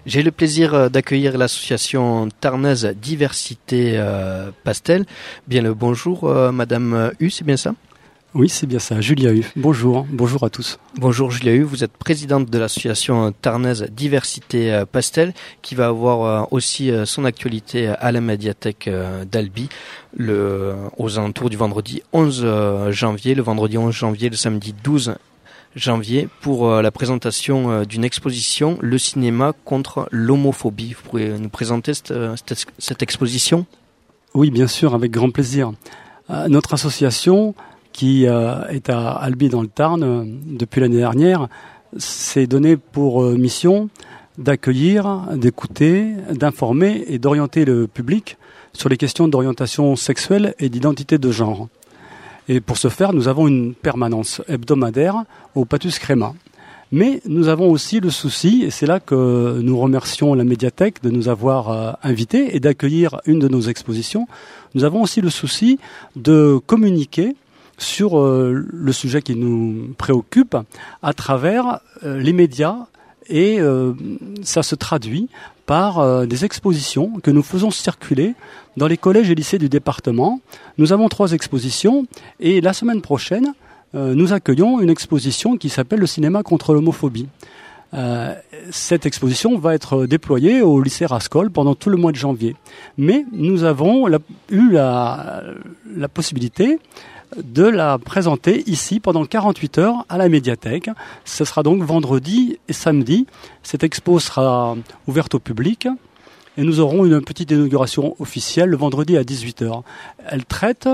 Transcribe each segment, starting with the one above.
J'ai le plaisir d'accueillir l'association tarnaise Diversité Pastel. Bien le bonjour, Madame Hu, c'est bien ça? Oui, c'est bien ça, Julia Hu. Bonjour à tous. Bonjour Julia Hu, vous êtes présidente de l'association tarnaise Diversité Pastel qui va avoir aussi son actualité à la médiathèque d'Albi aux alentours du vendredi 11 janvier, le vendredi 11 janvier, le samedi 12 janvier pour la présentation d'une exposition, le cinéma contre l'homophobie. Vous pourriez nous présenter cette exposition? Oui, bien sûr, avec grand plaisir. Notre association qui est à Albi dans le Tarn depuis l'année dernière, s'est donné pour mission d'accueillir, d'écouter, d'informer et d'orienter le public sur les questions d'orientation sexuelle et d'identité de genre. Et pour ce faire, nous avons une permanence hebdomadaire au Patus Crema. Mais nous avons aussi le souci, et c'est là que nous remercions la médiathèque de nous avoir invités et d'accueillir une de nos expositions, nous avons aussi le souci de communiquer sur le sujet qui nous préoccupe à travers les médias et ça se traduit par des expositions que nous faisons circuler dans les collèges et lycées du département. Nous avons 3 expositions et la semaine prochaine, nous accueillons une exposition qui s'appelle le cinéma contre l'homophobie. Cette exposition va être déployée au lycée Rascol pendant tout le mois de janvier. Mais nous avons eu la possibilité de la présenter ici pendant 48 heures à la médiathèque. Ce sera donc vendredi et samedi. Cette expo sera ouverte au public et nous aurons une petite inauguration officielle le vendredi à 18h. Elle traite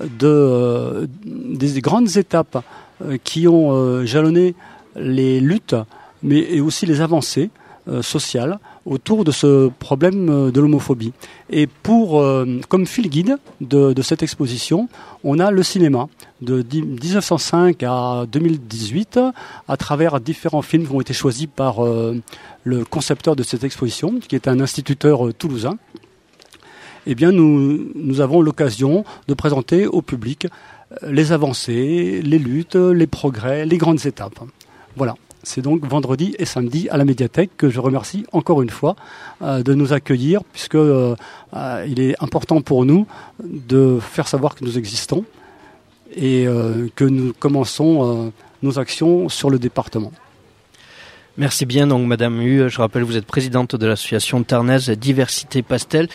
des grandes étapes qui ont jalonné les luttes mais aussi les avancées sociales autour de ce problème de l'homophobie. Et comme fil guide de cette exposition, on a le cinéma de 1905 à 2018 à travers différents films qui ont été choisis par le concepteur de cette exposition, qui est un instituteur toulousain. Eh bien, nous avons l'occasion de présenter au public les avancées, les luttes, les progrès, les grandes étapes. Voilà. C'est donc vendredi et samedi à la médiathèque que je remercie encore une fois de nous accueillir puisque il est important pour nous de faire savoir que nous existons et que nous commençons nos actions sur le département. Merci bien donc Madame Hu. Je rappelle, vous êtes présidente de l'association tarnaise Diversité Pastel.